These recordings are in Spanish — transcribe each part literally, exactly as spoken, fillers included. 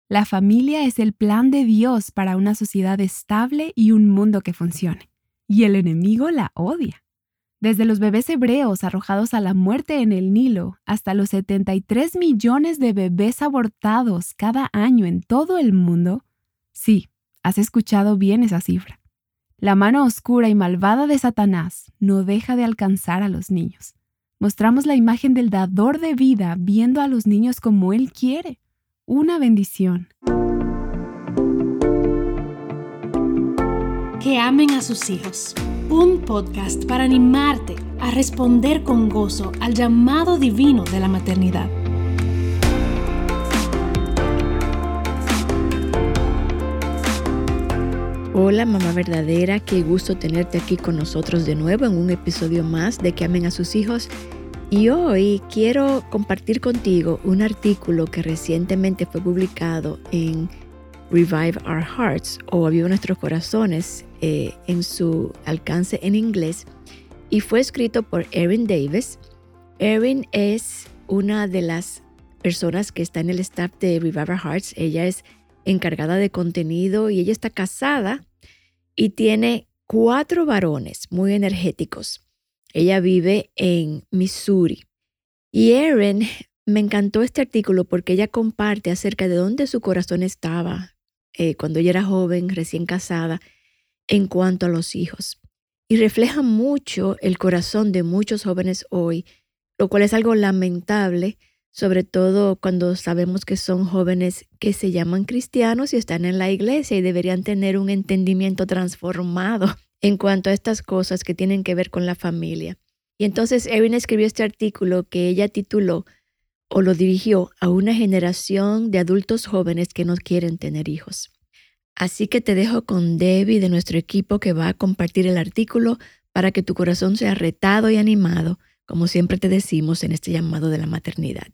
La familia es el plan de Dios para una sociedad estable y un mundo que funcione. Y el enemigo la odia. Desde los bebés hebreos arrojados a la muerte en el Nilo hasta los setenta y tres millones de bebés abortados cada año en todo el mundo, sí, has escuchado bien esa cifra. La mano oscura y malvada de Satanás no deja de alcanzar a los niños. Mostramos la imagen del dador de vida viendo a los niños como Él quiere. Una bendición. Que amen a sus hijos. Un podcast para animarte a responder con gozo al llamado divino de la maternidad. Hola mamá verdadera, qué gusto tenerte aquí con nosotros de nuevo en un episodio más de Que amen a sus hijos. Y hoy quiero compartir contigo un artículo que recientemente fue publicado en Revive Our Hearts o Aviva Nuestros Corazones eh, en su alcance en inglés y fue escrito por Erin Davis. Erin es una de las personas que está en el staff de Revive Our Hearts. Ella es encargada de contenido y ella está casada y tiene cuatro varones muy energéticos. Ella vive en Missouri. Y Erin, me encantó este artículo porque ella comparte acerca de dónde su corazón estaba eh, cuando ella era joven, recién casada, en cuanto a los hijos. Y refleja mucho el corazón de muchos jóvenes hoy, lo cual es algo lamentable, sobre todo cuando sabemos que son jóvenes que se llaman cristianos y están en la iglesia y deberían tener un entendimiento transformado en cuanto a estas cosas que tienen que ver con la familia. Y entonces Erin escribió este artículo que ella tituló o lo dirigió a una generación de adultos jóvenes que no quieren tener hijos. Así que te dejo con Debbie de nuestro equipo que va a compartir el artículo para que tu corazón sea retado y animado, como siempre te decimos en este llamado de la maternidad.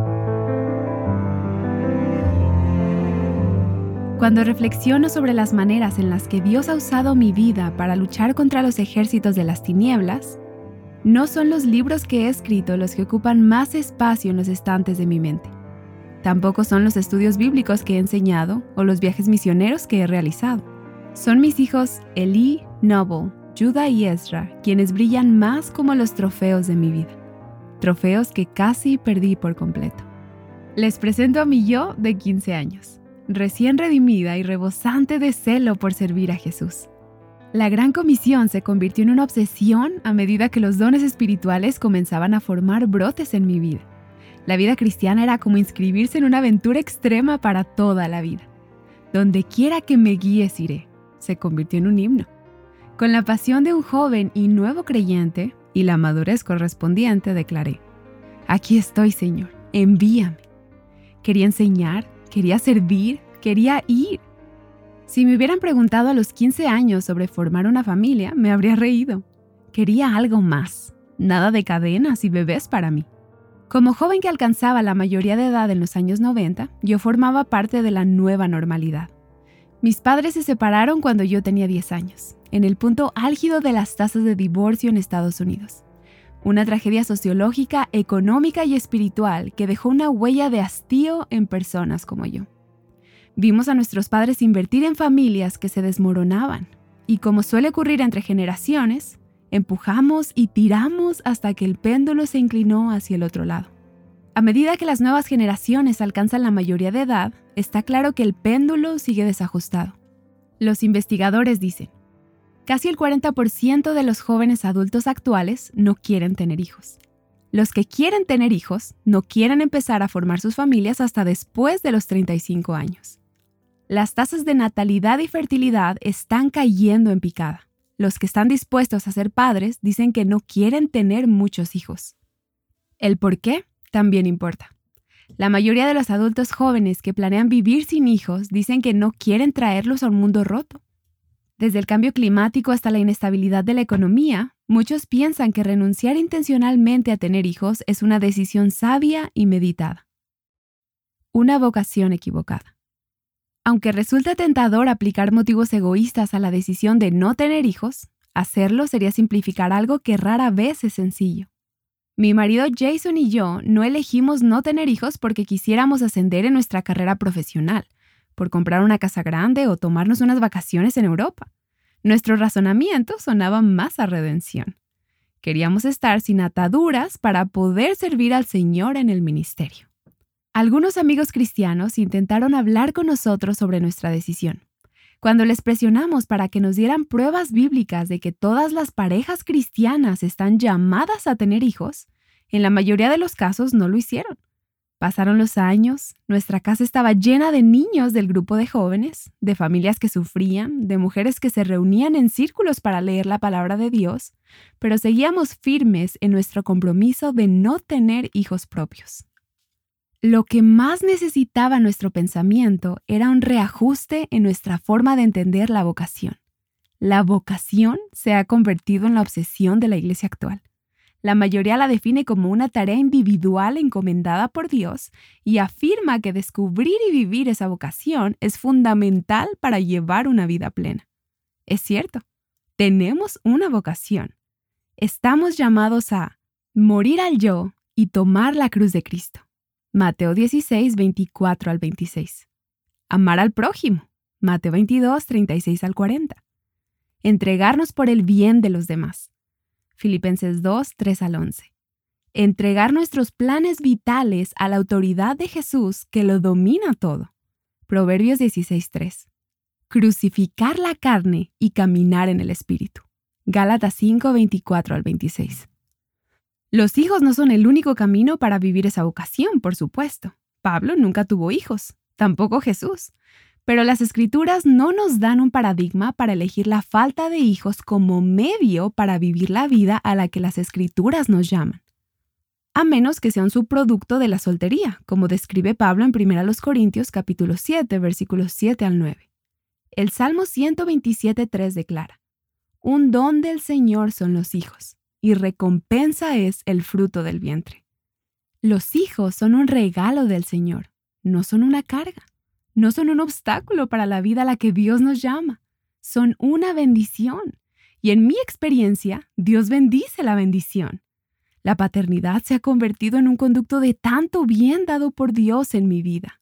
Cuando reflexiono sobre las maneras en las que Dios ha usado mi vida para luchar contra los ejércitos de las tinieblas, no son los libros que he escrito los que ocupan más espacio en los estantes de mi mente. Tampoco son los estudios bíblicos que he enseñado o los viajes misioneros que he realizado. Son mis hijos Eli, Noble, Judah y Ezra quienes brillan más como los trofeos de mi vida. Trofeos que casi perdí por completo. Les presento a mi yo de quince años. Recién redimida y rebosante de celo por servir a Jesús. La Gran Comisión se convirtió en una obsesión a medida que los dones espirituales comenzaban a formar brotes en mi vida. La vida cristiana era como inscribirse en una aventura extrema para toda la vida. Donde quiera que me guíes iré, se convirtió en un himno. Con la pasión de un joven y nuevo creyente y la madurez correspondiente declaré: aquí estoy, Señor, envíame. Quería enseñar. Quería servir, quería ir. Si me hubieran preguntado a los quince años sobre formar una familia, me habría reído. Quería algo más, nada de cadenas y bebés para mí. Como joven que alcanzaba la mayoría de edad en los años noventa, yo formaba parte de la nueva normalidad. Mis padres se separaron cuando yo tenía diez años, en el punto álgido de las tasas de divorcio en Estados Unidos. Una tragedia sociológica, económica y espiritual que dejó una huella de hastío en personas como yo. Vimos a nuestros padres invertir en familias que se desmoronaban y, como suele ocurrir entre generaciones, empujamos y tiramos hasta que el péndulo se inclinó hacia el otro lado. A medida que las nuevas generaciones alcanzan la mayoría de edad, está claro que el péndulo sigue desajustado. Los investigadores dicen: casi el cuarenta por ciento de los jóvenes adultos actuales no quieren tener hijos. Los que quieren tener hijos no quieren empezar a formar sus familias hasta después de los treinta y cinco años. Las tasas de natalidad y fertilidad están cayendo en picada. Los que están dispuestos a ser padres dicen que no quieren tener muchos hijos. El por qué también importa. La mayoría de los adultos jóvenes que planean vivir sin hijos dicen que no quieren traerlos a un mundo roto. Desde el cambio climático hasta la inestabilidad de la economía, muchos piensan que renunciar intencionalmente a tener hijos es una decisión sabia y meditada. Una vocación equivocada. Aunque resulta tentador aplicar motivos egoístas a la decisión de no tener hijos, hacerlo sería simplificar algo que rara vez es sencillo. Mi marido Jason y yo no elegimos no tener hijos porque quisiéramos ascender en nuestra carrera profesional, por comprar una casa grande o tomarnos unas vacaciones en Europa. Nuestro razonamiento sonaba más a redención. Queríamos estar sin ataduras para poder servir al Señor en el ministerio. Algunos amigos cristianos intentaron hablar con nosotros sobre nuestra decisión. Cuando les presionamos para que nos dieran pruebas bíblicas de que todas las parejas cristianas están llamadas a tener hijos, en la mayoría de los casos no lo hicieron. Pasaron los años, nuestra casa estaba llena de niños del grupo de jóvenes, de familias que sufrían, de mujeres que se reunían en círculos para leer la palabra de Dios, pero seguíamos firmes en nuestro compromiso de no tener hijos propios. Lo que más necesitaba nuestro pensamiento era un reajuste en nuestra forma de entender la vocación. La vocación se ha convertido en la obsesión de la iglesia actual. La mayoría la define como una tarea individual encomendada por Dios y afirma que descubrir y vivir esa vocación es fundamental para llevar una vida plena. Es cierto, tenemos una vocación. Estamos llamados a morir al yo y tomar la cruz de Cristo. Mateo dieciséis, veinticuatro al veintiséis. Amar al prójimo. Mateo veintidós, treinta y seis al cuarenta. Entregarnos por el bien de los demás. Filipenses dos, tres al once. Entregar nuestros planes vitales a la autoridad de Jesús que lo domina todo. Proverbios dieciséis, tres. Crucificar la carne y caminar en el Espíritu. Gálatas cinco, veinticuatro al veintiséis. Los hijos no son el único camino para vivir esa vocación, por supuesto. Pablo nunca tuvo hijos, tampoco Jesús. Pero las Escrituras no nos dan un paradigma para elegir la falta de hijos como medio para vivir la vida a la que las Escrituras nos llaman. A menos que sea un subproducto de la soltería, como describe Pablo en primera Corintios capítulo siete, versículos siete al nueve. El Salmo ciento veintisiete, tres declara: Un don del Señor son los hijos, y recompensa es el fruto del vientre. Los hijos son un regalo del Señor, no son una carga. No son un obstáculo para la vida a la que Dios nos llama. Son una bendición. Y en mi experiencia, Dios bendice la bendición. La paternidad se ha convertido en un conducto de tanto bien dado por Dios en mi vida.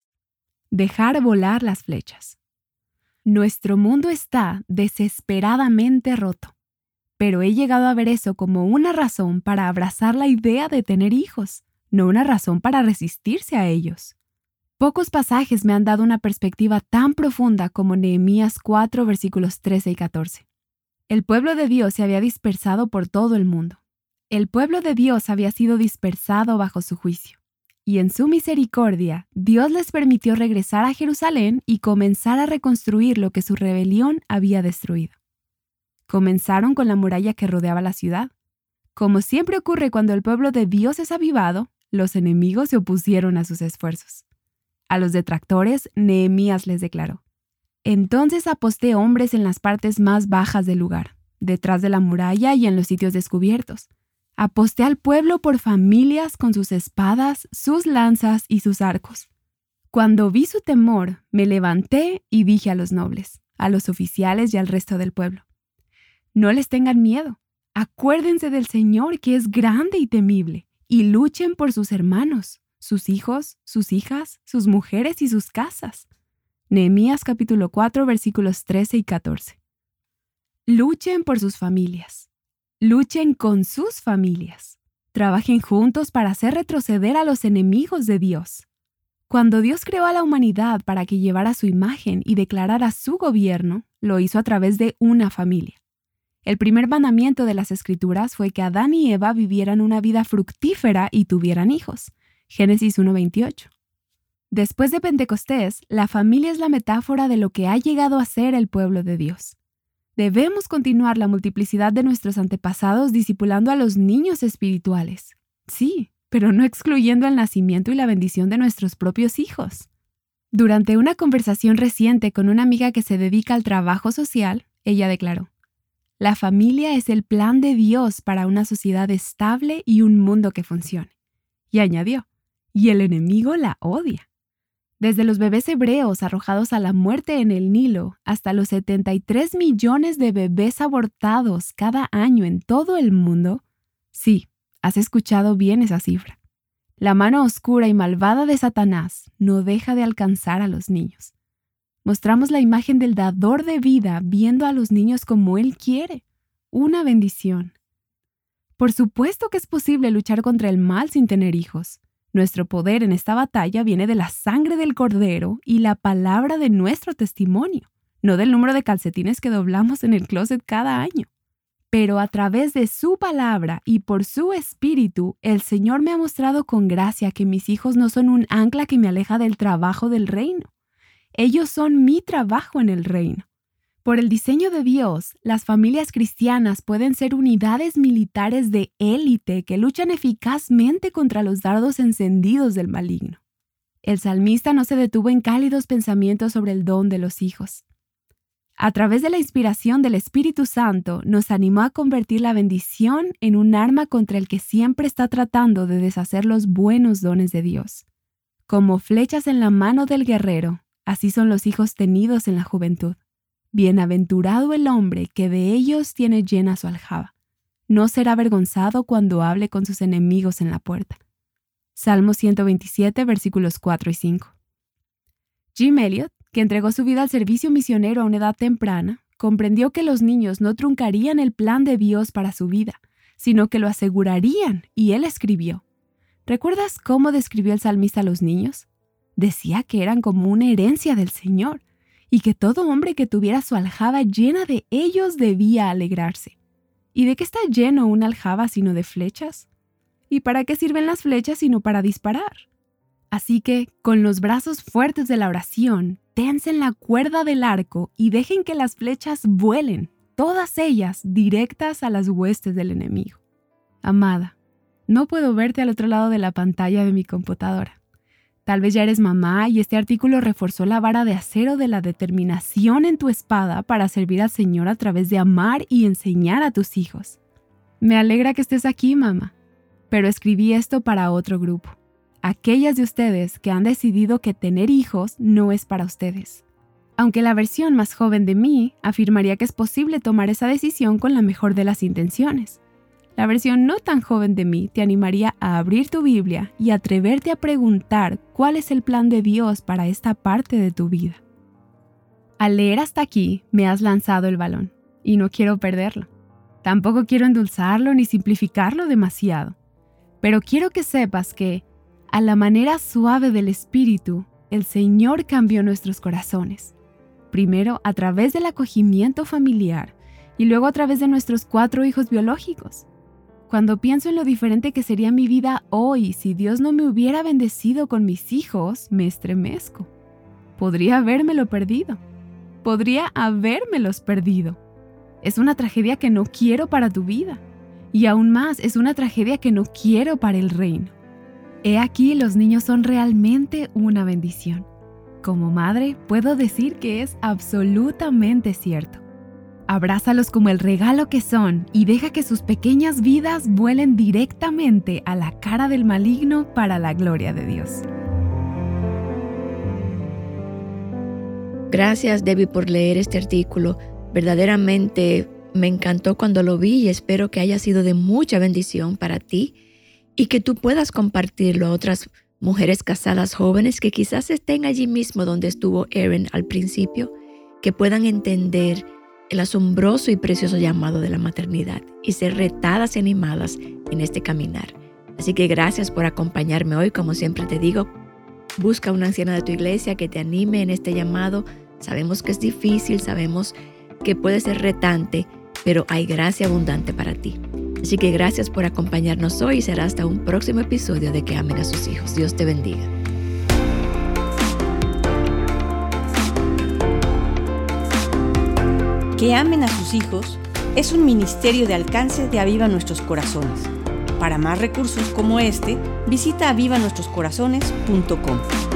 Dejar volar las flechas. Nuestro mundo está desesperadamente roto. Pero he llegado a ver eso como una razón para abrazar la idea de tener hijos, no una razón para resistirse a ellos. Pocos pasajes me han dado una perspectiva tan profunda como Nehemías cuatro, versículos trece y catorce. El pueblo de Dios se había dispersado por todo el mundo. El pueblo de Dios había sido dispersado bajo su juicio. Y en su misericordia, Dios les permitió regresar a Jerusalén y comenzar a reconstruir lo que su rebelión había destruido. Comenzaron con la muralla que rodeaba la ciudad. Como siempre ocurre cuando el pueblo de Dios es avivado, los enemigos se opusieron a sus esfuerzos. A los detractores, Nehemías les declaró: Entonces aposté hombres en las partes más bajas del lugar, detrás de la muralla y en los sitios descubiertos. Aposté al pueblo por familias con sus espadas, sus lanzas y sus arcos. Cuando vi su temor, me levanté y dije a los nobles, a los oficiales y al resto del pueblo: No les tengan miedo. Acuérdense del Señor, que es grande y temible, y luchen por sus hermanos, sus hijos, sus hijas, sus mujeres y sus casas. Nehemías capítulo cuatro, versículos trece y catorce. Luchen por sus familias. Luchen con sus familias. Trabajen juntos para hacer retroceder a los enemigos de Dios. Cuando Dios creó a la humanidad para que llevara su imagen y declarara su gobierno, lo hizo a través de una familia. El primer mandamiento de las Escrituras fue que Adán y Eva vivieran una vida fructífera y tuvieran hijos. Génesis uno, veintiocho. Después de Pentecostés, la familia es la metáfora de lo que ha llegado a ser el pueblo de Dios. Debemos continuar la multiplicidad de nuestros antepasados discipulando a los niños espirituales. Sí, pero no excluyendo el nacimiento y la bendición de nuestros propios hijos. Durante una conversación reciente con una amiga que se dedica al trabajo social, ella declaró: La familia es el plan de Dios para una sociedad estable y un mundo que funcione. Y añadió: Y el enemigo la odia. Desde los bebés hebreos arrojados a la muerte en el Nilo hasta los setenta y tres millones de bebés abortados cada año en todo el mundo, sí, has escuchado bien esa cifra. La mano oscura y malvada de Satanás no deja de alcanzar a los niños. Mostramos la imagen del dador de vida viendo a los niños como Él quiere. Una bendición. Por supuesto que es posible luchar contra el mal sin tener hijos. Nuestro poder en esta batalla viene de la sangre del Cordero y la palabra de nuestro testimonio, no del número de calcetines que doblamos en el closet cada año. Pero a través de su palabra y por su espíritu, el Señor me ha mostrado con gracia que mis hijos no son un ancla que me aleja del trabajo del reino. Ellos son mi trabajo en el reino. Por el diseño de Dios, las familias cristianas pueden ser unidades militares de élite que luchan eficazmente contra los dardos encendidos del maligno. El salmista no se detuvo en cálidos pensamientos sobre el don de los hijos. A través de la inspiración del Espíritu Santo, nos animó a convertir la bendición en un arma contra el que siempre está tratando de deshacer los buenos dones de Dios. Como flechas en la mano del guerrero, así son los hijos tenidos en la juventud. Bienaventurado el hombre que de ellos tiene llena su aljaba. No será avergonzado cuando hable con sus enemigos en la puerta. Salmo ciento veintisiete, versículos cuatro y cinco. Jim Elliot, que entregó su vida al servicio misionero a una edad temprana, comprendió que los niños no truncarían el plan de Dios para su vida, sino que lo asegurarían, y él escribió. ¿Recuerdas cómo describió el salmista a los niños? Decía que eran como una herencia del Señor, y que todo hombre que tuviera su aljaba llena de ellos debía alegrarse. ¿Y de qué está lleno una aljaba sino de flechas? ¿Y para qué sirven las flechas sino para disparar? Así que, con los brazos fuertes de la oración, tensen la cuerda del arco y dejen que las flechas vuelen, todas ellas directas a las huestes del enemigo. Amada, no puedo verte al otro lado de la pantalla de mi computadora. Tal vez ya eres mamá y este artículo reforzó la vara de acero de la determinación en tu espada para servir al Señor a través de amar y enseñar a tus hijos. Me alegra que estés aquí, mamá, pero escribí esto para otro grupo. Aquellas de ustedes que han decidido que tener hijos no es para ustedes. Aunque la versión más joven de mí afirmaría que es posible tomar esa decisión con la mejor de las intenciones. La versión no tan joven de mí te animaría a abrir tu Biblia y atreverte a preguntar cuál es el plan de Dios para esta parte de tu vida. Al leer hasta aquí, me has lanzado el balón, y no quiero perderlo. Tampoco quiero endulzarlo ni simplificarlo demasiado, pero quiero que sepas que, a la manera suave del Espíritu, el Señor cambió nuestros corazones. Primero a través del acogimiento familiar, y luego a través de nuestros cuatro hijos biológicos. Cuando pienso en lo diferente que sería mi vida hoy si Dios no me hubiera bendecido con mis hijos, me estremezco. Podría habérmelo perdido. Podría habérmelos perdido. Es una tragedia que no quiero para tu vida. Y aún más, es una tragedia que no quiero para el reino. He aquí, los niños son realmente una bendición. Como madre, puedo decir que es absolutamente cierto. Abrázalos como el regalo que son y deja que sus pequeñas vidas vuelen directamente a la cara del maligno para la gloria de Dios. Gracias, Debbie, por leer este artículo. Verdaderamente me encantó cuando lo vi y espero que haya sido de mucha bendición para ti y que tú puedas compartirlo a otras mujeres casadas jóvenes que quizás estén allí mismo donde estuvo Erin al principio, que puedan entender el asombroso y precioso llamado de la maternidad y ser retadas y animadas en este caminar. Así que gracias por acompañarme hoy. Como siempre te digo, busca una anciana de tu iglesia que te anime en este llamado. Sabemos que es difícil, sabemos que puede ser retante, pero hay gracia abundante para ti. Así que gracias por acompañarnos hoy y será hasta un próximo episodio de Que Amen a Sus Hijos. Dios te bendiga. Que Amen a Sus Hijos es un ministerio de alcance de Aviva Nuestros Corazones. Para más recursos como este, visita aviva nuestros corazones punto com.